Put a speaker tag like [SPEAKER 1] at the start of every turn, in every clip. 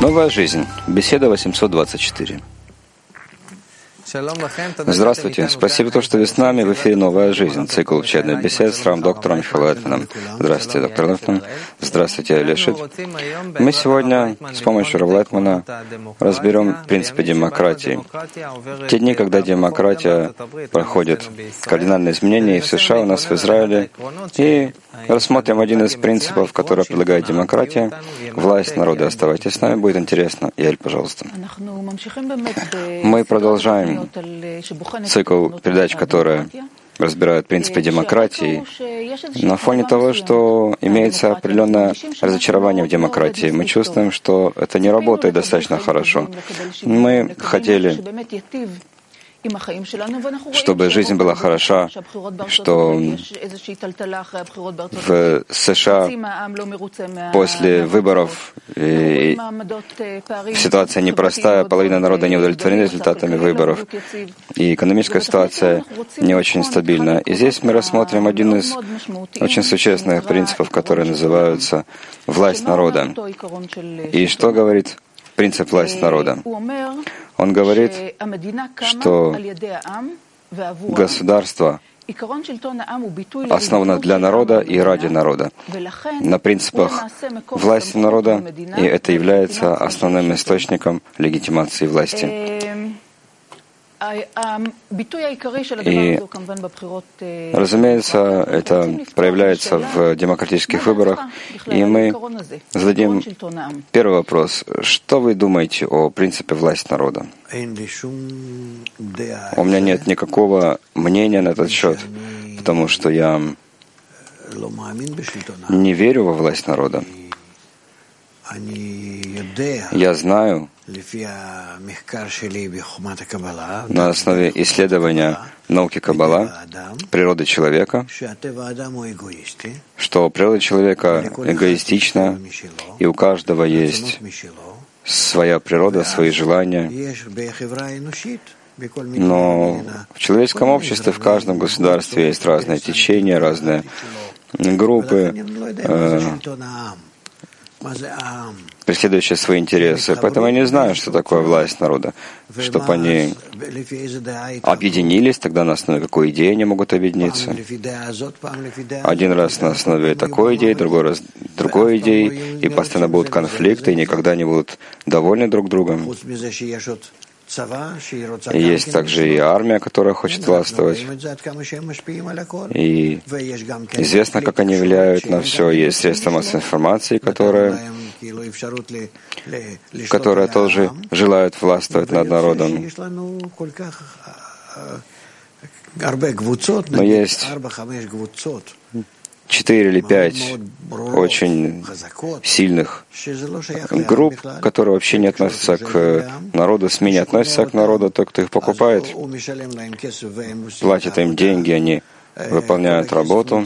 [SPEAKER 1] Новая жизнь. Беседа 824. Здравствуйте. Спасибо, что вы с нами. В эфире «Новая жизнь». Цикл учебных бесед с доктором Михаилом Лайтманом. Здравствуйте, доктор Лайтман. Здравствуйте, Элишит. Мы сегодня с помощью Рава Лайтмана разберем принципы демократии. Те дни, когда демократия проходит кардинальные изменения и в США, у нас в Израиле. И рассмотрим один из принципов, который предлагает демократия. Власть народа. Оставайтесь с нами, будет интересно. Яль, пожалуйста. Мы продолжаем цикл передач, которые разбирают принципы демократии, на фоне того, что имеется определенное разочарование в демократии. Мы чувствуем, что это не работает достаточно хорошо. Мы хотели, чтобы жизнь была хороша, что в США после выборов ситуация непростая, половина народа не удовлетворена результатами выборов, и экономическая ситуация не очень стабильна. И здесь мы рассмотрим один из очень существенных принципов, которые называются «власть народа». И что говорит принцип власти народа? Он говорит, что государство основано для народа и ради народа, на принципах власти народа, и это является основным источником легитимации власти. И, разумеется, это проявляется в демократических выборах. И мы зададим первый вопрос. Что вы думаете о принципе власти народа? У меня нет никакого мнения на этот счет, потому что я не верю во власть народа. Я знаю, на основе исследования науки Каббала, природы человека, что природа человека эгоистична, и у каждого есть своя природа, свои желания. Но в человеческом обществе, в каждом государстве есть разные течения, разные группы, преследующие свои интересы. Поэтому я не знаю, что такое власть народа. Чтобы они объединились, тогда на основе какой идеи они могут объединиться. Один раз на основе такой идеи, другой раз другой идеи, и постоянно будут конфликты, и никогда не будут довольны друг другом. И есть также и армия, которая хочет властвовать. И известно, как они влияют на все. Есть средства массовой информации, которые тоже желают властвовать над народом. Но есть 4 или 5 очень сильных групп, которые вообще не относятся к народу, СМИ не относятся к народу, тот, кто их покупает, платит им деньги, они выполняют работу.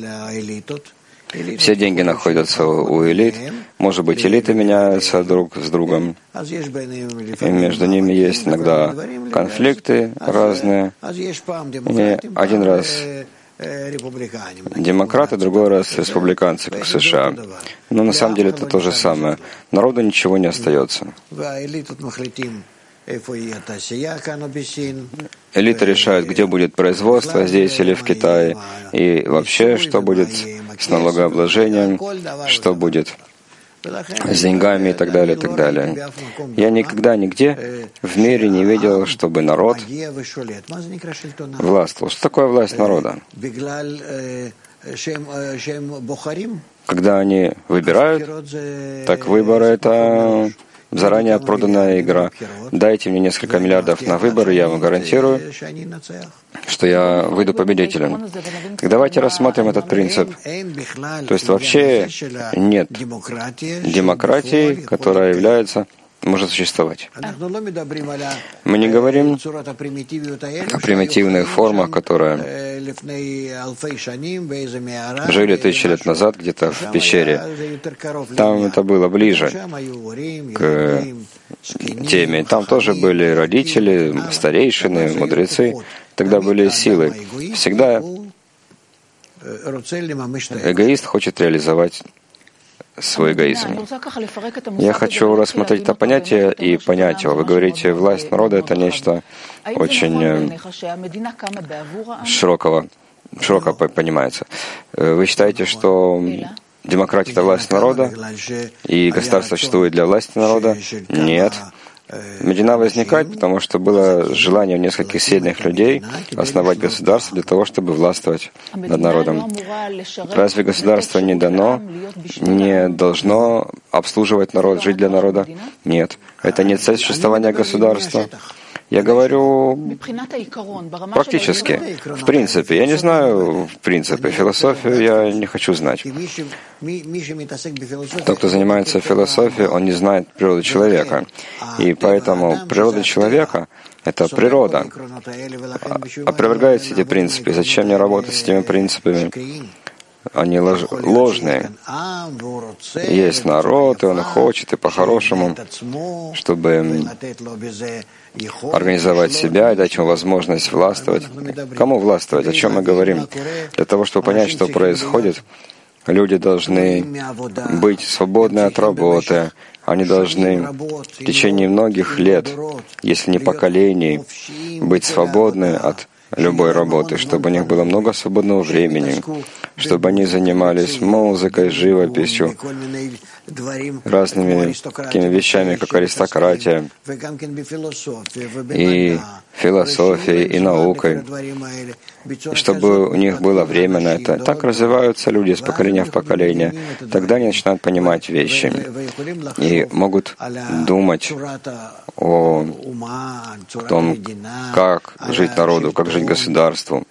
[SPEAKER 1] Все деньги находятся у элит. Может быть, элиты меняются друг с другом. И между ними есть иногда конфликты разные. И один раз демократы, другой раз республиканцы, как в США. Но на самом деле это то же самое. Народу ничего не остается. Элиты решают, где будет производство, здесь или в Китае, и вообще, что будет с налогообложением, что будет с деньгами и так далее, и так далее. Я никогда нигде в мире не видел, чтобы народ властвовал. Что такое власть народа? Когда они выбирают, так выборы — это заранее проданная игра. Дайте мне несколько миллиардов на выборы, я вам гарантирую, что я выйду победителем. Так давайте рассмотрим этот принцип. То есть вообще нет демократии, которая может существовать. Мы не говорим о примитивных формах, которые жили 1000 лет назад где-то в пещере. Там это было ближе к теме. Там тоже были родители, старейшины, мудрецы. Тогда были силы. Всегда эгоист хочет реализовать свой эгоизм. Я хочу рассмотреть это понятие и понять его. Вы говорите, власть народа — это нечто очень широко понимается. Вы считаете, что демократия — это власть народа, и государство существует для власти народа? Нет. Медина возникает, потому что было желание у нескольких сильных людей основать государство для того, чтобы властвовать над народом. Разве государство не должно обслуживать народ, жить для народа? Нет. Это не цель существования государства. Я говорю практически, в принципе. Я не знаю в принципе. Философию я не хочу знать. Тот, кто занимается философией, он не знает природу человека. И поэтому природа человека — это природа. Опровергает эти принципы. Зачем мне работать с этими принципами? Они ложные. Есть народ, и он хочет, и по-хорошему, чтобы организовать себя и дать ему возможность властвовать. Кому властвовать? О чем мы говорим? Для того, чтобы понять, что происходит, люди должны быть свободны от работы. Они должны в течение многих лет, если не поколений, быть свободны от любой работы, чтобы у них было много свободного времени, чтобы они занимались музыкой, живописью, разными такими вещами, как аристократия, и философией, и наукой, и чтобы у них было время на это. Так развиваются люди с поколения в поколение. Тогда они начинают понимать вещи и могут думать о том, как жить народу, как жить государству,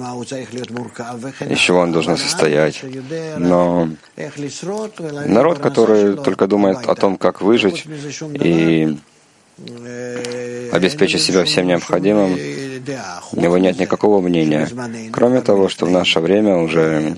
[SPEAKER 1] из чего он должен состоять. Но народ, который только думает о том, как выжить и обеспечить себя всем необходимым, у него нет никакого мнения. Кроме того, что в наше время уже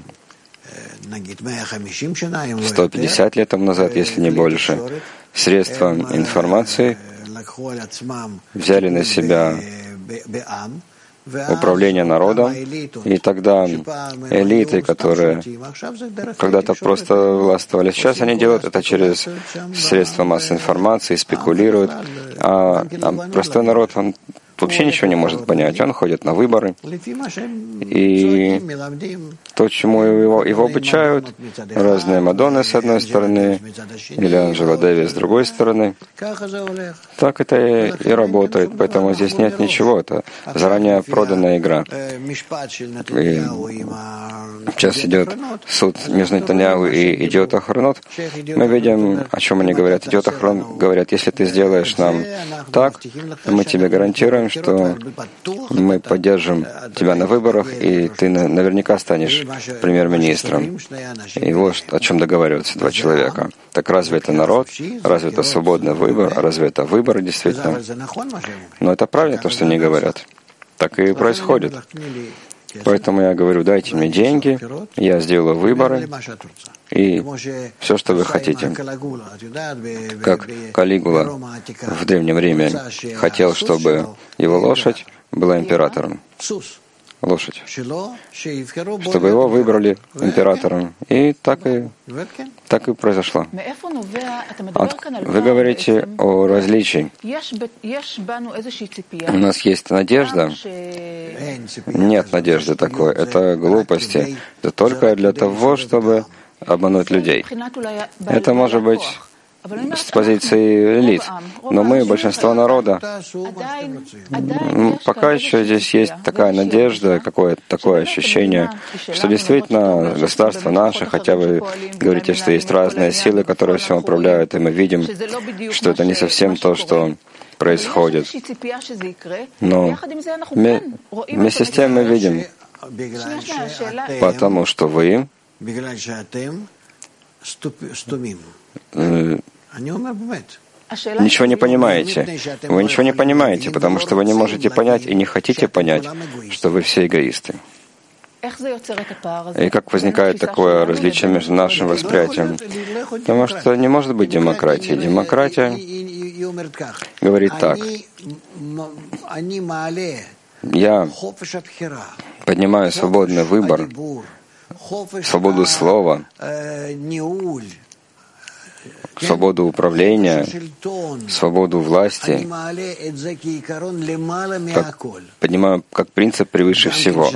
[SPEAKER 1] 150 лет тому назад, если не больше, средства информации взяли на себя управление народом, и тогда элиты, которые когда-то просто властвовали, сейчас они делают это через средства массовой информации, спекулируют, а простой народ, он вообще ничего не может понять. Он ходит на выборы, и то, чему его обучают, разные Мадонны с одной стороны, или Анджела Дэви с другой стороны, так это и работает. Поэтому здесь нет ничего, это заранее проданная игра. И сейчас идет суд между Нетаньяху и идиот Ахронот. Мы видим, о чем они говорят. Идиот Ахронот говорят, если ты сделаешь нам так, мы тебе гарантируем, что мы поддержим тебя на выборах, и ты наверняка станешь премьер-министром. И вот о чем договариваются два человека. Так разве это народ? Разве это свободный выбор? Разве это выборы действительно? Но это правильно, то, что они говорят. Так и происходит. Поэтому я говорю, дайте мне деньги, я сделаю выборы, и все, что вы хотите. Как Калигула в Древнем Риме хотел, чтобы его лошадь была императором. Лошадь. Чтобы его выбрали императором. И так и произошло. Вы говорите о различии. У нас есть надежда. Нет надежды такой. Это глупости. Это только для того, чтобы обмануть людей. Это может быть с позиции элит. Но мы, большинство народа, пока еще здесь есть такая надежда, какое-то такое ощущение, что действительно государство наше, хотя вы говорите, что есть разные силы, которые всем управляют, и мы видим, что это не совсем то, что происходит. Но вместе с тем мы видим, потому что вы ничего не понимаете. Вы ничего не понимаете, потому что вы не можете понять и не хотите понять, что вы все эгоисты. И как возникает такое различие между нашим восприятием? Потому что не может быть демократии. Демократия говорит так. Я поднимаю свободный выбор, свободу слова, свободу управления, свободу власти, поднимаю как принцип превыше всего.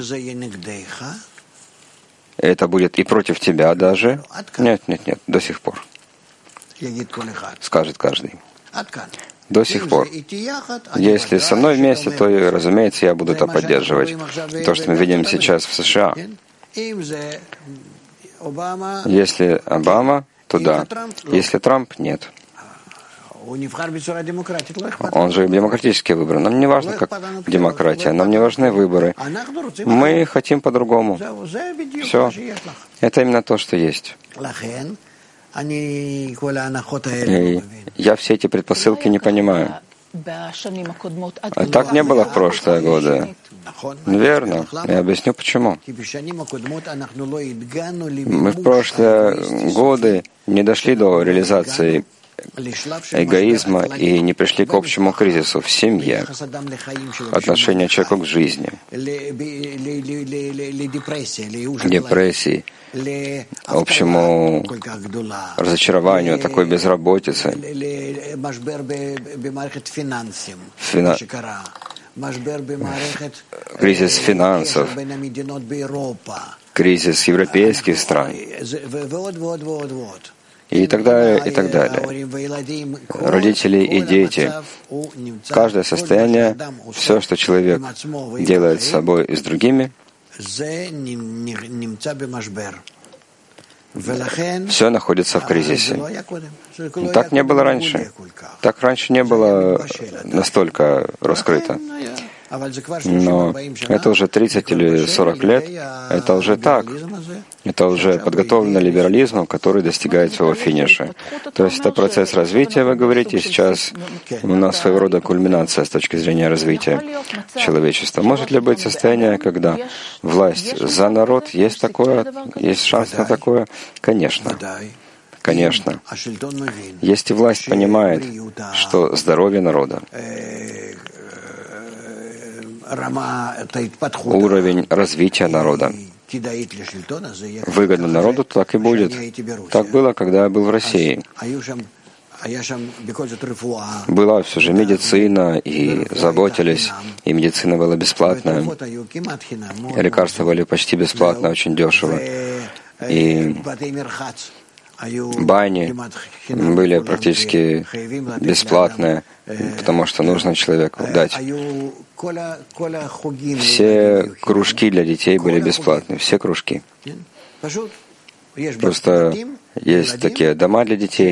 [SPEAKER 1] Это будет и против тебя даже. Нет, до сих пор. Скажет каждый. До сих пор. Если со мной вместе, то, разумеется, я буду это поддерживать. То, что мы видим сейчас в США. Если Обама, то да. Если Трамп, нет. Он же демократически выбран. Нам не важно, как демократия, нам не важны выборы. Мы хотим по-другому. Все. Это именно то, что есть. И я все эти предпосылки не понимаю. Так не было в прошлые годы. Верно. Я объясню, почему. Мы в прошлые годы не дошли до реализации эгоизма и не пришли к общему кризису в семье, отношение человека к жизни, депрессии, общему разочарованию, такой безработице, кризис финансов, кризис европейских стран. И так далее, и так далее. Родители и дети. Каждое состояние, все, что человек делает с собой и с другими, все находится в кризисе. Так не было раньше. Так раньше не было настолько раскрыто. Но это уже 30 или 40 лет, это уже так. Это уже подготовленный либерализм, который достигает своего финиша. То есть это процесс развития, вы говорите, сейчас у нас своего рода кульминация с точки зрения развития человечества. Может ли быть состояние, когда власть за народ, есть такое, есть шанс на такое? Конечно. Конечно. Если власть понимает, что здоровье народа, уровень развития народа выгодно народу, так и будет. Так было, когда я был в России. Была все же медицина, и заботились, и медицина была бесплатная. Лекарства были почти бесплатно, очень дешево. И бани были практически бесплатные, потому что нужно человеку дать. Все кружки для детей были бесплатные, все кружки. Просто есть такие дома для детей.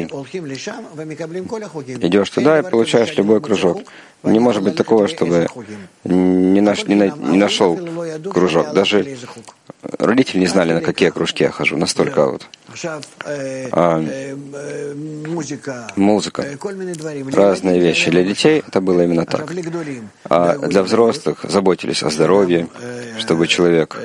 [SPEAKER 1] Идешь туда и получаешь любой кружок. Не может быть такого, чтобы не нашел кружок. Даже родители не знали, на какие кружки я хожу. Настолько вот. Музыка. Разные вещи. Для детей это было именно так. А для взрослых заботились о здоровье, чтобы человек...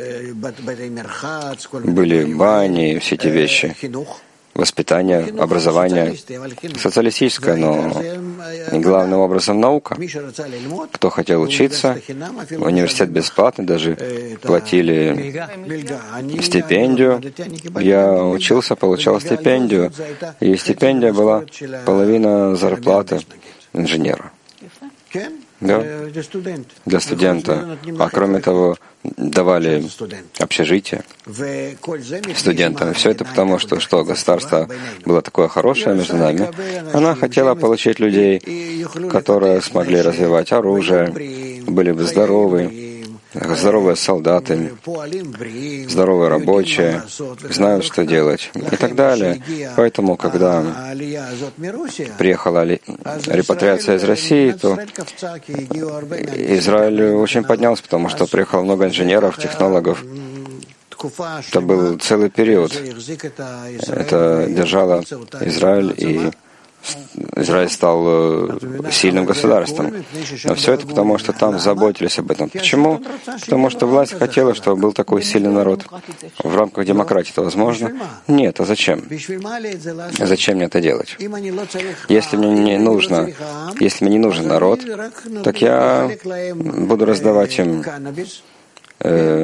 [SPEAKER 1] Были бани, все эти вещи. Воспитание, образование. Социалистическое, но главным образом наука. Кто хотел учиться, университет бесплатный, даже платили стипендию. Я учился, получал стипендию. И стипендия была половина зарплаты инженера. Да, для студента. А кроме того, давали общежитие студентам. Все это потому, что государство было такое хорошее между нами. Она хотела получить людей, которые смогли развивать оружие, были бы здоровые солдаты, здоровые рабочие, знают, что делать и так далее. Поэтому, когда приехала репатриация из России, то Израиль очень поднялся, потому что приехало много инженеров, технологов. Это был целый период. Это держало Израиль, и Израиль стал сильным государством. Но все это потому, что там заботились об этом. Почему? Потому что власть хотела, чтобы был такой сильный народ. В рамках демократии это возможно? Нет. А зачем? Зачем мне это делать? Если мне не нужен народ, так я буду раздавать им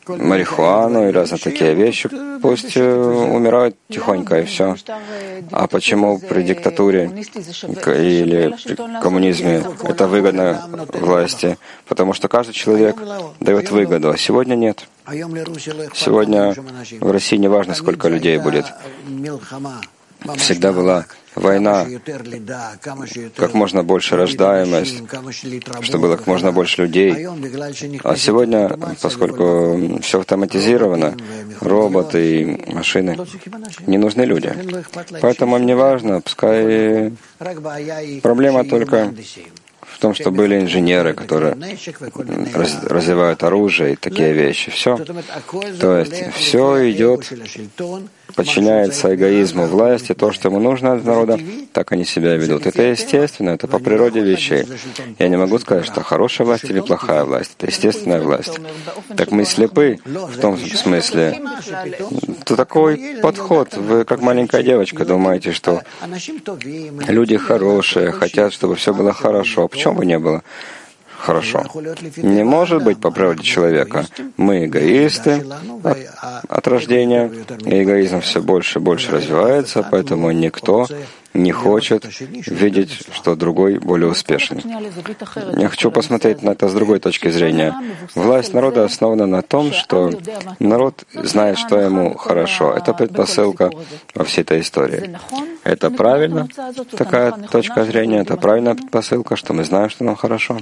[SPEAKER 1] марихуану и разные такие вещи, пусть умирают тихонько и все. А почему при диктатуре или при коммунизме это выгодно власти? Потому что каждый человек дает выгоду, а сегодня нет. Сегодня в России не важно, сколько людей будет. Всегда была война, как можно больше рождаемость, чтобы было как можно больше людей. А сегодня, поскольку все автоматизировано, роботы и машины, не нужны люди. Поэтому им не важно, пускай проблема только в том, что были инженеры, которые развивают оружие и такие вещи. Все. То есть все идет, подчиняется эгоизму власти, то, что ему нужно от народа, так они себя ведут. Это естественно, это по природе вещей. Я не могу сказать, что хорошая власть или плохая власть. Это естественная власть. Так мы слепы в том смысле. То такой подход. Вы, как маленькая девочка, думаете, что люди хорошие, хотят, чтобы все было хорошо. Почему бы не было хорошо? Не может быть по природе человека. Мы эгоисты от рождения, и эгоизм все больше и больше развивается, поэтому никто не хочет видеть, что другой более успешен. Я хочу посмотреть на это с другой точки зрения. Власть народа основана на том, что народ знает, что ему хорошо. Это предпосылка во всей этой истории. Это правильно, такая точка зрения, это правильная предпосылка, что мы знаем, что нам хорошо.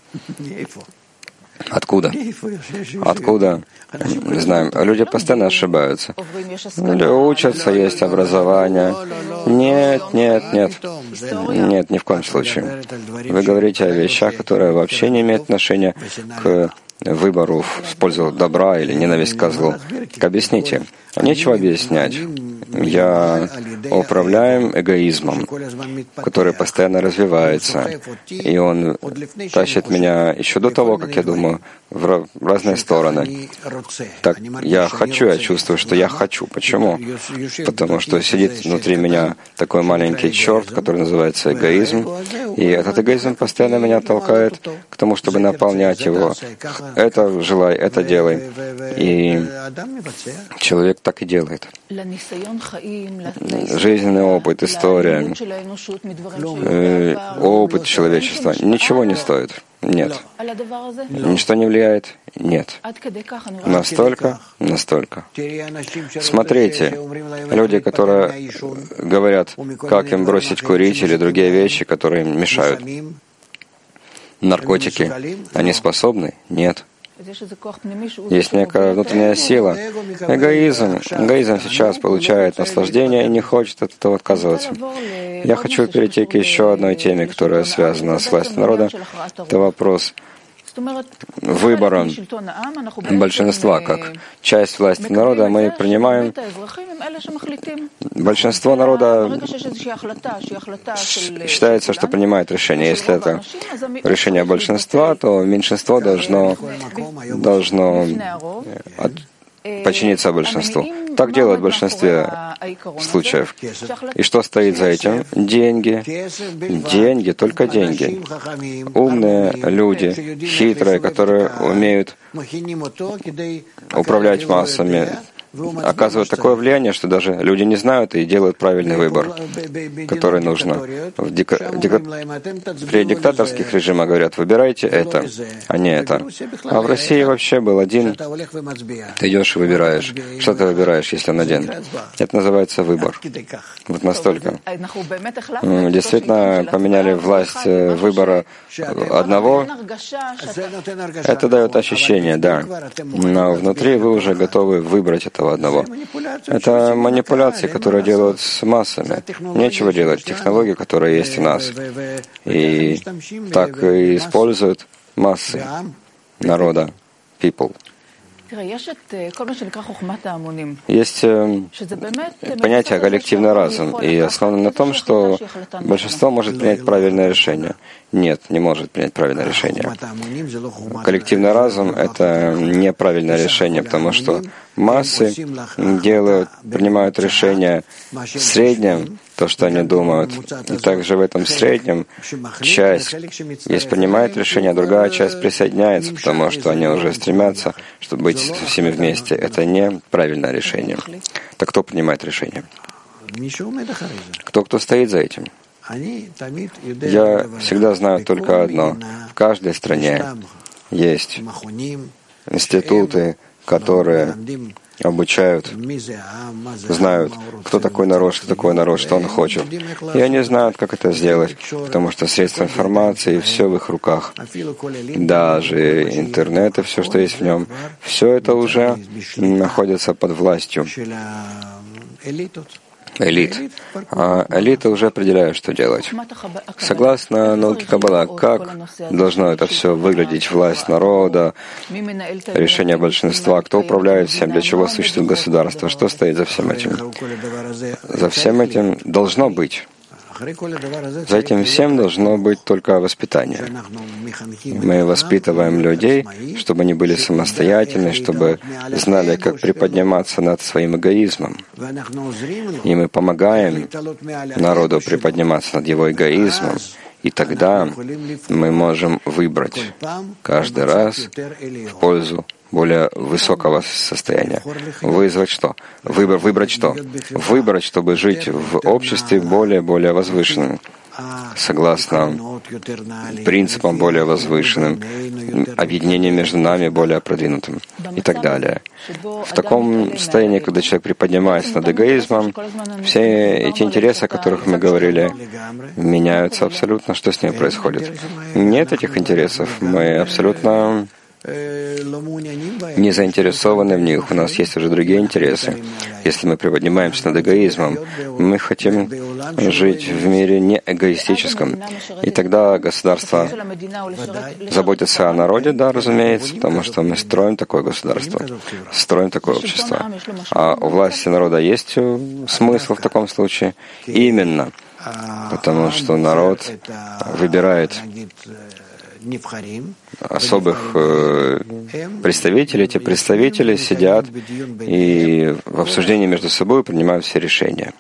[SPEAKER 1] Откуда? Откуда? Не знаем. Люди постоянно ошибаются. Люди учатся, есть образование. Нет. Нет, ни в коем случае. Вы говорите о вещах, которые вообще не имеют отношения к выбору в пользу добра или ненависть к злу. Так объясните. Нечего объяснять. Я управляем эгоизмом, который постоянно развивается, и он тащит меня еще до того, как я думаю, в разные стороны. Так я хочу, я чувствую, что я хочу. Почему? Потому что сидит внутри меня такой маленький черт, который называется эгоизм, и этот эгоизм постоянно меня толкает к тому, чтобы наполнять его. Это желай, это делай. И человек так и делает. Жизненный опыт, история, опыт человечества ничего не стоит. Нет. Ничто не влияет? Нет. Настолько. Смотрите, люди, которые говорят, как им бросить курить или другие вещи, которые им мешают. Наркотики, они способны? Нет. Есть некая внутренняя сила. Эгоизм сейчас получает наслаждение и не хочет от этого отказываться. Я хочу перейти к еще одной теме, которая связана с властью народа. Это вопрос выбора большинства. Как часть власти народа мы принимаем. Большинство народа считается, что принимает решение. Если это решение большинства, то меньшинство должно подчиниться большинству. Так делают в большинстве случаев. И что стоит за этим? Деньги. Деньги, только деньги. Умные люди, хитрые, которые умеют управлять массами, оказывают такое влияние, что даже люди не знают и делают правильный выбор, который нужно. При диктаторских режимах говорят, выбирайте это, а не это. А в России вообще был один. Ты идешь и выбираешь. Что ты выбираешь, если он один? Это называется выбор. Вот настолько. Мы действительно поменяли власть выбора одного. Это дает ощущение, да. Но внутри вы уже готовы выбрать это одного. Это манипуляции, которые делают с массами. Нечего делать. Технологии, которые есть у нас. И так и используют массы народа, people. Есть понятие коллективный разум, и основано на том, что большинство может принять правильное решение. Нет, не может принять правильное решение. Коллективный разум — это неправильное решение, потому что массы принимают решения в среднем, то, что они думают. И также в этом среднем часть есть принимает решение, а другая часть присоединяется, потому что они уже стремятся, чтобы быть со всеми вместе. Это неправильное решение. Так кто принимает решение? Кто стоит за этим? Я всегда знаю только одно. В каждой стране есть институты, которые обучают, знают, кто такой народ, что он хочет. И они знают, как это сделать, потому что средства информации, все в их руках. Даже интернет и все, что есть в нем, все это уже находится под властью элит. А элиты уже определяют, что делать. Согласно науке Каббала, как должно это все выглядеть, власть народа, решение большинства, кто управляет всем, для чего существует государство, что стоит за всем этим? За всем этим должно быть. За этим всем должно быть только воспитание. Мы воспитываем людей, чтобы они были самостоятельны, чтобы знали, как приподниматься над своим эгоизмом. И мы помогаем народу приподниматься над его эгоизмом. И тогда мы можем выбрать каждый раз в пользу более высокого состояния. Выбрать что? Выбрать, чтобы жить в обществе более возвышенном, согласно принципам более возвышенным, объединение между нами более продвинутым и так далее. В таком состоянии, когда человек приподнимается над эгоизмом, все эти интересы, о которых мы говорили, меняются абсолютно. Что с ними происходит? Нет этих интересов. Мы абсолютно не заинтересованы в них, у нас есть уже другие интересы. Если мы приподнимаемся над эгоизмом, мы хотим жить в мире не эгоистическом. И тогда государство заботится о народе, да, разумеется, потому что мы строим такое государство, строим такое общество. А у власти народа есть смысл в таком случае? Именно потому, что народ выбирает особых представителей. Эти представители сидят и в обсуждении между собой принимают все решения.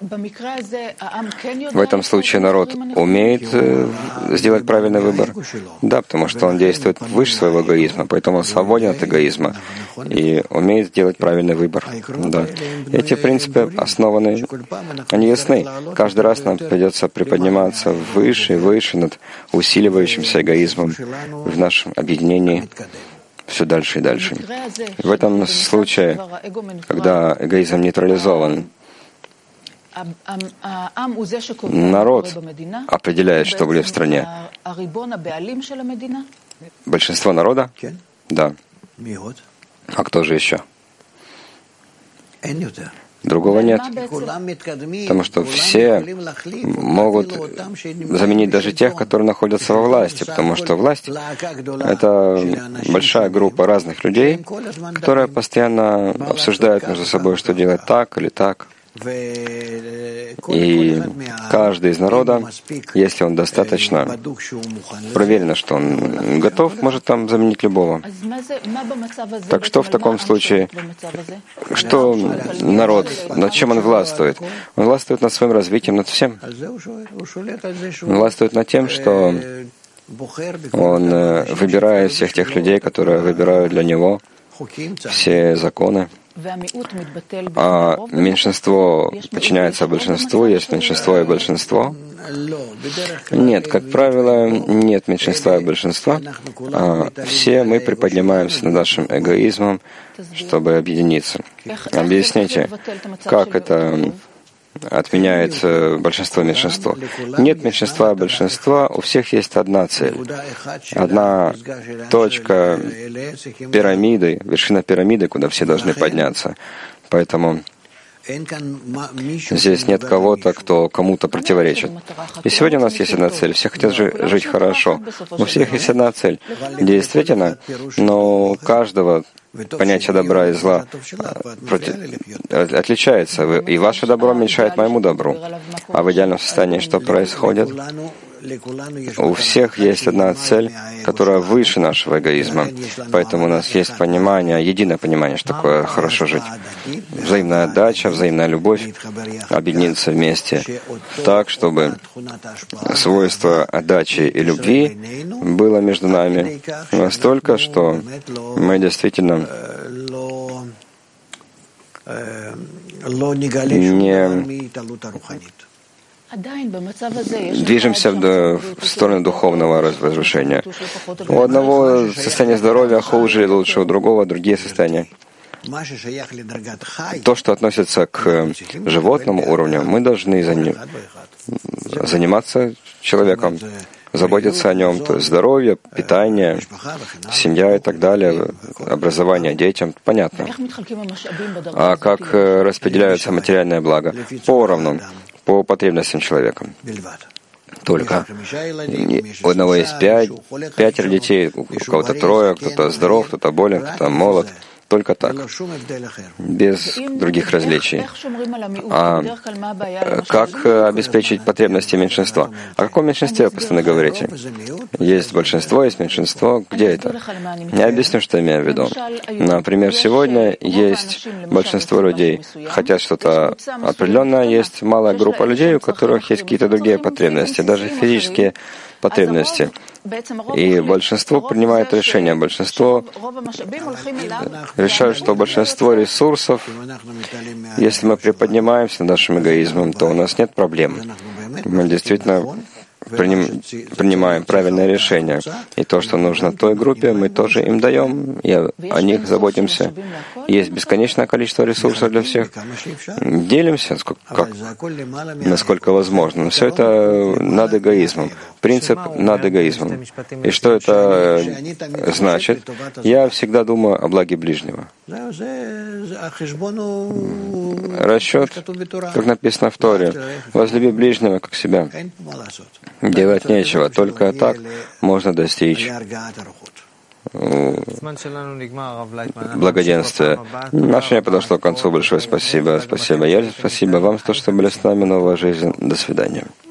[SPEAKER 1] В этом случае народ умеет сделать правильный выбор. Да, потому что он действует выше своего эгоизма, поэтому он свободен от эгоизма и умеет сделать правильный выбор. Да. Эти принципы основаны, они ясны. Каждый раз нам придется приподниматься выше и выше над усиливающимся эгоизмом в нашем объединении все дальше и дальше. В этом случае, когда эгоизм нейтрализован, народ определяет, что будет в стране. Большинство народа? Да. А кто же еще? Другого нет. Потому что все могут заменить даже тех, которые находятся во власти. Потому что власть — это большая группа разных людей, которые постоянно обсуждают между собой, что делать так или так. И каждый из народа, если он достаточно проверен, что он готов, может там заменить любого. Так что в таком случае, что народ, над чем он властвует? Он властвует над своим развитием, над всем. Он властвует над тем, что он выбирает всех тех людей, которые выбирают для него все законы. А меньшинство подчиняется большинству, есть меньшинство и большинство? Нет, как правило, нет меньшинства и большинства. Все мы приподнимаемся над нашим эгоизмом, чтобы объединиться. Объясните, как это отменяет большинство и меньшинство? Нет меньшинства и большинства, у всех есть одна цель, одна точка пирамиды, вершина пирамиды, куда все должны подняться. Поэтому здесь нет кого-то, кто кому-то противоречит. И сегодня у нас есть одна цель. Все хотят жить хорошо. У всех есть одна цель. Действительно, но у каждого понятие добра и зла отличается. И ваше добро мешает моему добру. А в идеальном состоянии что происходит? У всех есть одна цель, которая выше нашего эгоизма. Поэтому у нас есть понимание, единое понимание, что такое хорошо жить. Взаимная отдача, взаимная любовь, объединиться вместе так, чтобы свойство отдачи и любви было между нами настолько, что мы действительно не движемся в сторону духовного разрушения. У одного состояние здоровья хуже или лучше, у другого другие состояния. То, что относится к животному уровню, мы должны заниматься человеком, заботиться о нем, то есть здоровье, питание, семья и так далее, образование детям, понятно. А как распределяются материальные блага? Поровну, по потребностям человека. Только. У одного есть 5 детей, у кого-то 3, кто-то здоров, кто-то болен, кто-то молод. Только так, без других различий. А как обеспечить потребности меньшинства? О каком меньшинстве вы постоянно говорите? Есть большинство, есть меньшинство. Где это? Я объясню, что имею в виду. Например, сегодня есть большинство людей, хотят что-то определенное, есть малая группа людей, у которых есть какие-то другие потребности, даже физические потребности. И большинство принимает решения. Большинство решает, что большинство ресурсов, если мы приподнимаемся над нашим эгоизмом, то у нас нет проблем. Мы действительно принимаем правильное решение. И то, что нужно той группе, мы тоже им даем, и о них заботимся. Есть бесконечное количество ресурсов для всех. Делимся, насколько возможно. Но все это над эгоизмом. Принцип над эгоизмом. И что это значит? Я всегда думаю о благе ближнего. Расчет, как написано в Торе, возлюби ближнего, как себя. Делать нечего, только так можно достичь благоденствия. Наше время подошло к концу. Большое спасибо. Спасибо, Яль. Спасибо вам за то, что были с нами. Новая жизнь. До свидания.